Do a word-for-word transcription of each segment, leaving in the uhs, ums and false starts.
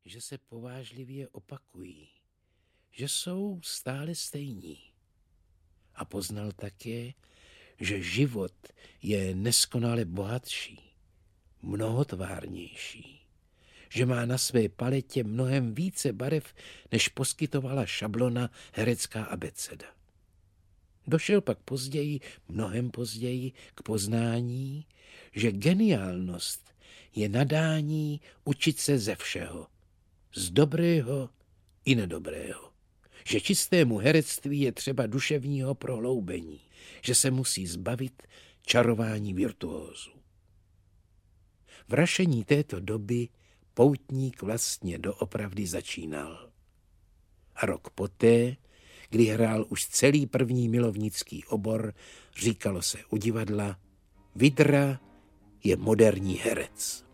že se povážlivě opakují, že jsou stále stejní. A poznal také, že život je neskonale bohatší, mnohotvárnější, že má na své paletě mnohem více barev, než poskytovala šablona herecká abeceda. Došel pak později, mnohem později, k poznání, že geniálnost je nadání učit se ze všeho, z dobrého i nedobrého, že čistému herectví je třeba duševního prohloubení, že se musí zbavit čarování virtuózů. V rašení této doby poutník vlastně doopravdy začínal. A rok poté, kdy hrál už celý první milovnický obor, říkalo se u divadla: Vydra je moderní herec.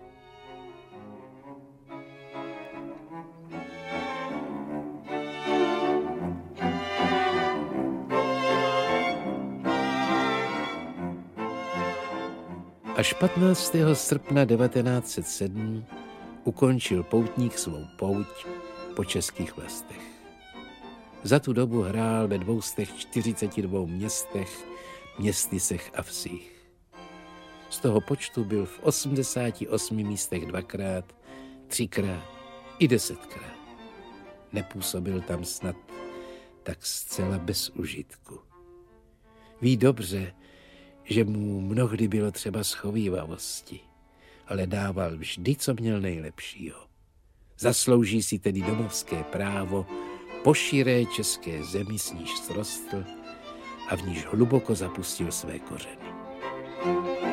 Až patnáctého srpna devatenáct set sedm ukončil poutník svou pouť po českých vlastech. Za tu dobu hrál ve dvoustech čtyřiceti dvou městech, městysech a vsích. Z toho počtu byl v osmdesáti osmi místech dvakrát, třikrát i desetkrát. Nepůsobil tam snad tak zcela bez užitku. Ví dobře, že mu mnohdy bylo třeba schovívavosti, ale dával vždy, co měl nejlepšího. Zaslouží si tedy domovské právo po širé české zemi, s níž srostl a v níž hluboko zapustil své kořeny.